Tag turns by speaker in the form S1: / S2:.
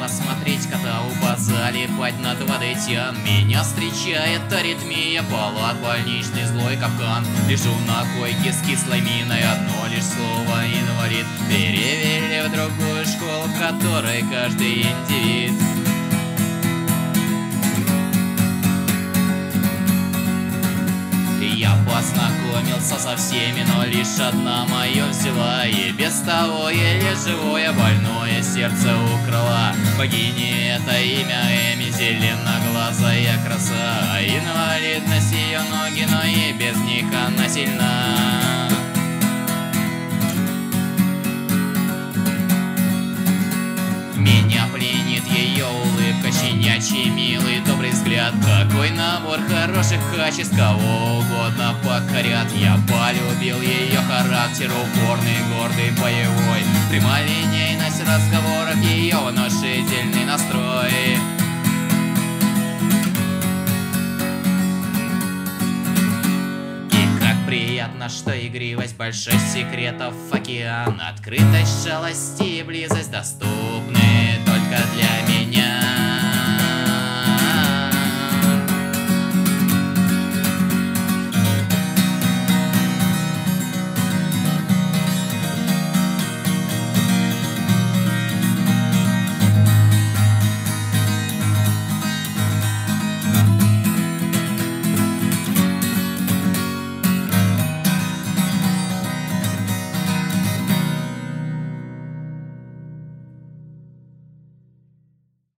S1: посмотреть кота у залипать над водой тян. Меня встречает аритмия, палат, больничный злой капкан. Лежу на койке с кислой миной, одно лишь слово инвалид. Перевели в другую школу, в которой каждый индивид. Я познакомился со всеми, но лишь одна моё взяла. И без того еле живое больное сердце укрыла. Богини это имя Эми, зеленоглазая краса. Инвалидность ее ноги, но и без них она сильна. Меня пленит ее улыбка, щенячий, милый, добрый взгляд. Какой набор хороших качеств, кого угодно покорят. Я полюбил ее характер, упорный, гордый, боевой. Прямолинейность в разговорах, ее внушительный настрой. Приятно, что игривость, большой секретов океан, открытость, шалость и близость доступны только для меня.